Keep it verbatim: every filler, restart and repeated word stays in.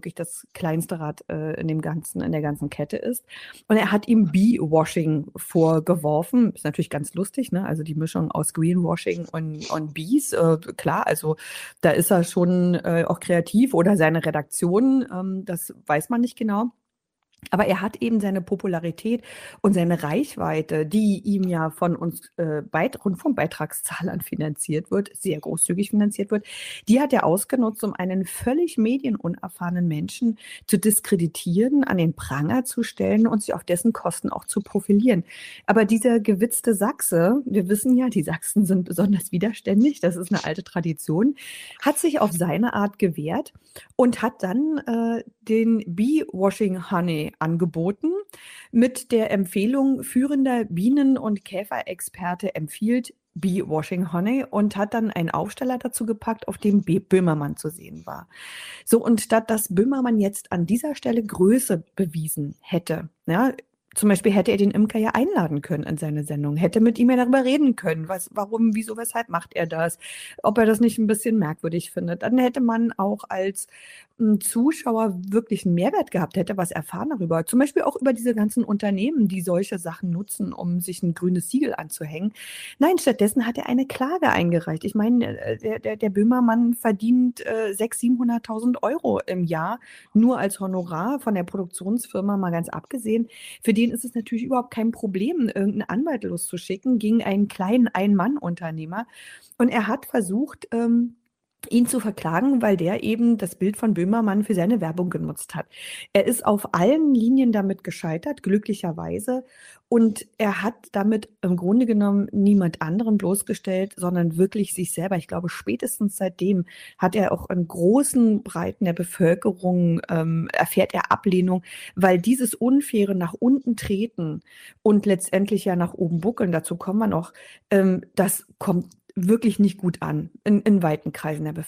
wirklich das kleinste Rad äh, in dem ganzen, in der ganzen Kette ist. Und er hat ihm Bee-Washing vorgeworfen. Ist natürlich ganz lustig, ne? Also die Mischung aus Greenwashing und, und Bees, äh, klar, also da ist er schon äh, auch kreativ oder seine Redaktion, ähm, das weiß man nicht genau. Aber er hat eben seine Popularität und seine Reichweite, die ihm ja von uns äh, Beit- Rundfunkbeitragszahlern finanziert wird, sehr großzügig finanziert wird, die hat er ausgenutzt, um einen völlig medienunerfahrenen Menschen zu diskreditieren, an den Pranger zu stellen und sich auf dessen Kosten auch zu profilieren. Aber dieser gewitzte Sachse, wir wissen ja, die Sachsen sind besonders widerständig, das ist eine alte Tradition, hat sich auf seine Art gewehrt und hat dann äh, den Bee-Washing Honey angeboten mit der Empfehlung, führender Bienen- und Käferexperte empfiehlt Bee-Washing Honey und hat dann einen Aufsteller dazu gepackt, auf dem B- Böhmermann zu sehen war. So, und statt dass Böhmermann jetzt an dieser Stelle Größe bewiesen hätte, ja, zum Beispiel hätte er den Imker ja einladen können in seine Sendung, hätte mit ihm ja darüber reden können, was, warum, wieso, weshalb macht er das, ob er das nicht ein bisschen merkwürdig findet. Dann hätte man auch als m, Zuschauer wirklich einen Mehrwert gehabt, hätte was erfahren darüber. Zum Beispiel auch über diese ganzen Unternehmen, die solche Sachen nutzen, um sich ein grünes Siegel anzuhängen. Nein, stattdessen hat er eine Klage eingereicht. Ich meine, äh, der, der, der Böhmermann verdient äh, sechshunderttausend, siebenhunderttausend Euro im Jahr, nur als Honorar von der Produktionsfirma, mal ganz abgesehen. Für den ist es natürlich überhaupt kein Problem, irgendeinen Anwalt loszuschicken gegen einen kleinen Ein-Mann-Unternehmer. Und er hat versucht, ähm, ihn zu verklagen, weil der eben das Bild von Böhmermann für seine Werbung genutzt hat. Er ist auf allen Linien damit gescheitert, glücklicherweise. Und er hat damit im Grunde genommen niemand anderen bloßgestellt, sondern wirklich sich selber. Ich glaube, spätestens seitdem hat er auch in großen Breiten der Bevölkerung, ähm, erfährt er Ablehnung, weil dieses unfaire nach unten treten und letztendlich ja nach oben buckeln, dazu kommen wir noch, ähm, das kommt wirklich nicht gut an in, in weiten Kreisen der Bevölkerung.